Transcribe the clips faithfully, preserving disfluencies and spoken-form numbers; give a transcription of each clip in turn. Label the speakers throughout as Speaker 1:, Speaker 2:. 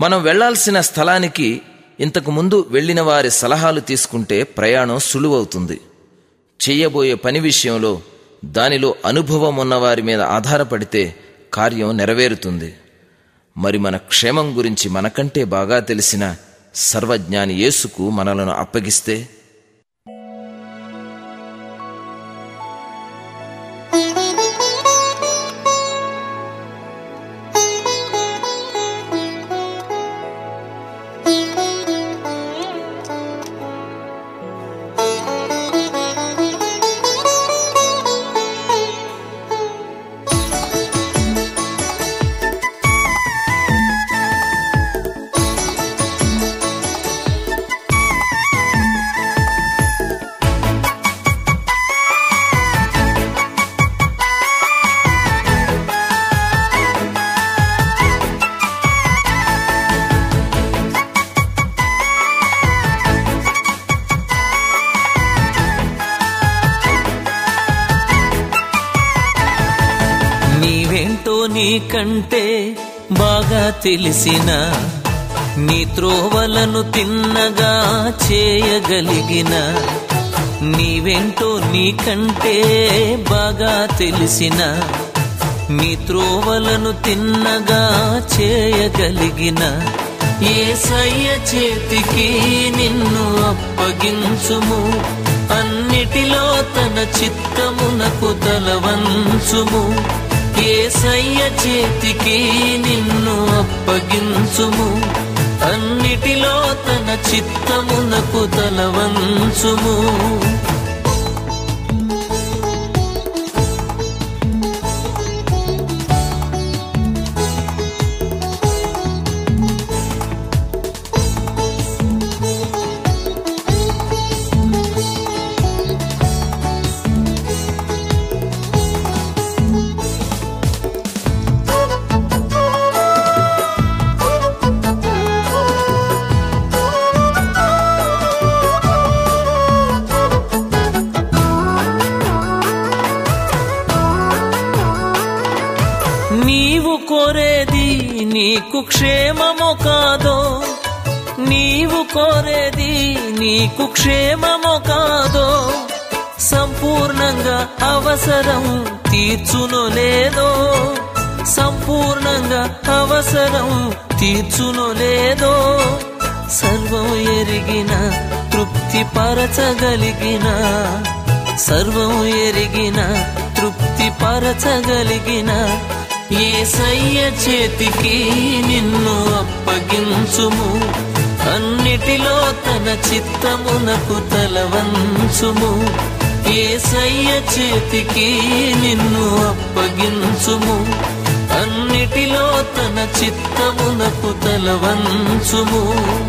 Speaker 1: మనం వెళ్లాల్సిన స్థలానికి ఇంతకు ముందు వెళ్లిన వారి సలహాలు తీసుకుంటే ప్రయాణం సులువవుతుంది. చెయ్యబోయే పని విషయంలో దానిలో అనుభవం ఉన్నవారి మీద ఆధారపడితే కార్యం నెరవేరుతుంది. మరి మన క్షేమం గురించి మనకంటే బాగా తెలిసిన సర్వజ్ఞాని యేసుకు మనలను అప్పగిస్తే
Speaker 2: నీవేంటో నీకంటే బాగా తెలిసిన, నీ త్రోవలను తిన్నగా చేయగలిగిన, నీవేంటో నీకంటే బాగా తెలిసిన, నీ త్రోవలను తిన్నగా చేయగలిగిన యేసయ్య చేతికి నిన్ను అప్పగించుము. అన్నిటిలో తన చిత్తమునకు తలవంచుము. యేసయ్య చేతికి నిన్ను అప్పగించుము. అన్నిటిలో తన చిత్తమునకు తలవంచుము. నీవు కోరేది నీకు క్షేమము కాదో, నీవు కోరేది నీకు క్షేమము కాదో, సంపూర్ణంగా అవసరం తీర్చును లేదో, సంపూర్ణంగా అవసరం తీర్చును లేదో, సర్వం ఎరిగిన తృప్తి పరచగలిగిన, సర్వం ఎరిగిన తృప్తి పరచగలిగిన యేసయ్య చేతికి నిన్ను అప్పగించుము. అన్నిటిలో తన చిత్తమునకు తలవంచుము. యేసయ్య చేతికి నిన్ను అప్పగించుము. అన్నిటిలో తన చిత్తమునకు తలవంచుము.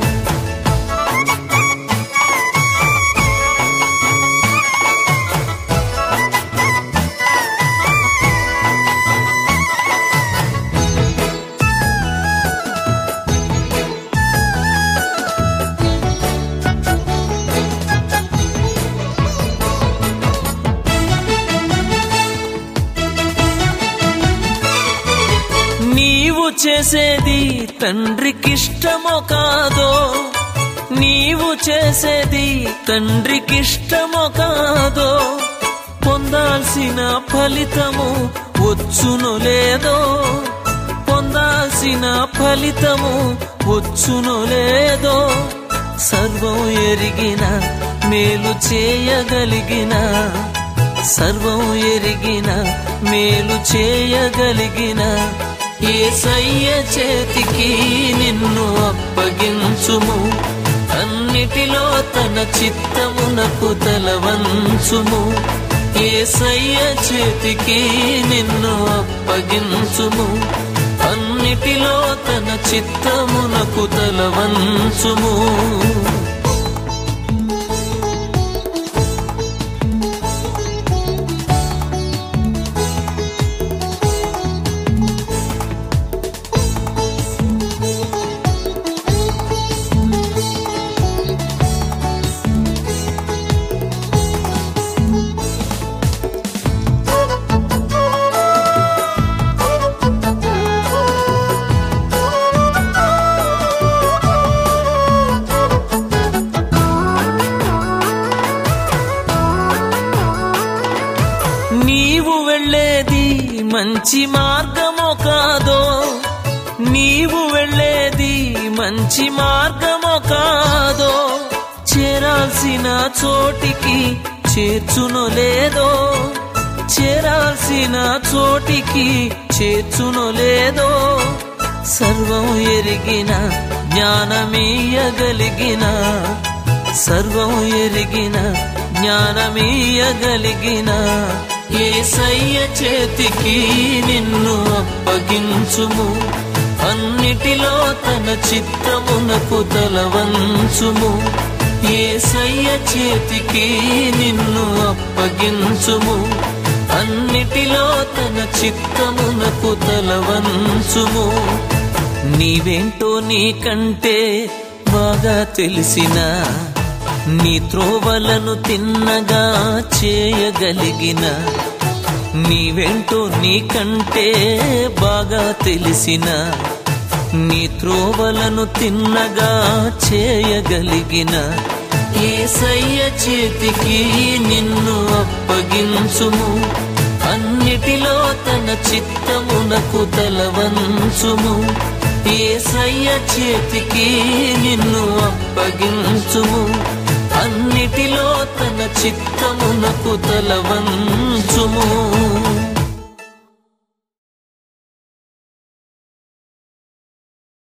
Speaker 2: నీవు చేసేది తండ్రికిష్టమో కాదో, నీవు చేసేది తండ్రికిష్టమో కాదో, పొందాల్సిన ఫలితము వచ్చును లేదో, పొందాల్సిన ఫలితము వచ్చును లేదో, సర్వం ఎరిగిన మేలు చేయగలిగిన, సర్వం ఎరిగిన మేలు చేయగలిగిన యేసయ్య చేతికి నిన్ను అప్పగించుము. అన్నిటిలో తన చిత్తమునకు తలవంచుము. యేసయ్య చేతికి నిన్ను అప్పగించుము. అన్నిటిలో తన చిత్తమునకు తలవంచుము. మంచి మార్గమో కాదో, నీవు వెళ్ళేది మంచి మార్గమో కాదో, చేరాల్సిన చోటికి చేర్చునో లేదో, చేరాల్సిన చోటికి చేర్చునో లేదో, సర్వం ఎరిగిన జ్ఞానమీయగలిగిన, సర్వం ఎరిగిన జ్ఞానమీయగలిగిన యేసయ్య చేతికి నిన్ను అప్పగించుము, అన్నిటిలో తన చిత్తమునకు తలవంచుము. యేసయ్య చేతికి నిన్ను అప్పగించుము, అన్నిటిలో తన చిత్తమునకు తలవంచుము. నీవేంటో నీకంటే బాగా తెలిసిన, నీ త్రోవలను తిన్నగా చేయగలిగిన, నీవేంటో నీకంటే బాగా తెలిసిన, నీ త్రోవలను తిన్నగా చేయగలిగిన యేసయ్య చేతికి నిన్ను అప్పగించుము, అన్నిటిలో తన చిత్తమునకు తలవంచుము. యేసయ్య చేతికి నిన్ను అప్పగించుము, అన్నిటిలో తన చిత్తమునకు తలవంచుము.